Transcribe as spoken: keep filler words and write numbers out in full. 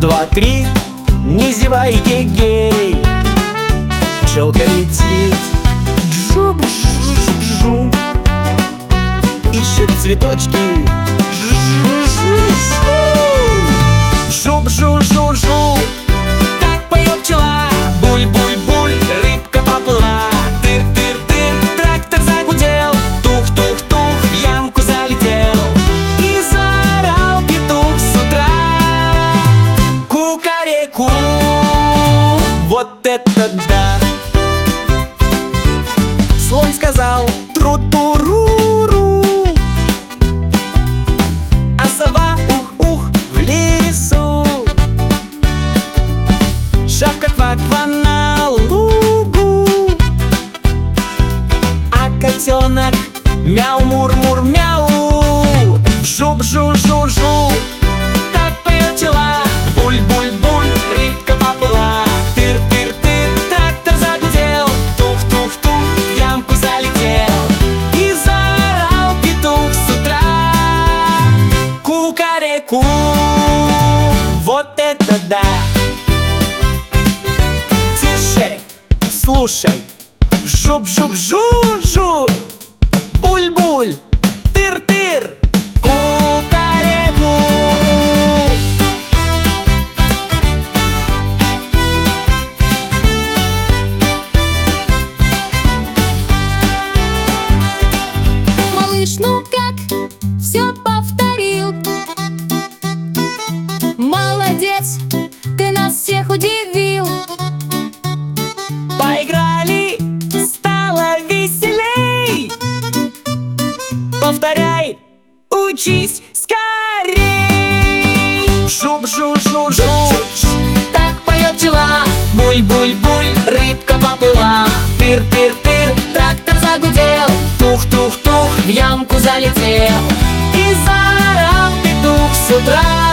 два, три, не зевай, гей-гей. Пчелка летит, жу-жу-жу-жу, ищет цветочки, жу-жу-жу-жу. Так поет пчела, буль-буль-буль, рыбка поплыла. Тыр-тыр-тыр, трактор загудел, тух-тух-тух, в ямку залетел. И заорал петух с утра: кукареку. Вот это да! Слон сказал тру-ту-ру-ру, а сова ух-ух в лесу. Шапка ква-ква на лугу, а котенок мяу-мур-мур-мяу. Жу-жу-жу-жу, так поет пчела, буль-буль-буль, рыбка поплыла. Тыр-тыр-тыр, трактор загудел, тух-тух-тух, в ямку залетел. И заорал петух с утра: кукареку. Вот это да! Тише, слушай, жуп-жуп-жу-жу, буль-буль, тыр-тыр, кукареку. Малыш, ну как, все повторил? Молодец, ты нас всех удивил. Поиграли, стало веселей. Повторяй, учись скорей. Жуп-жу-жу-жу, так поет пчела, буль-буль-буль, рыбка поплыла. Тыр-тыр-тыр, трактор загудел, тух-тух-тух, в ямку залетел. И заорал петух с утра: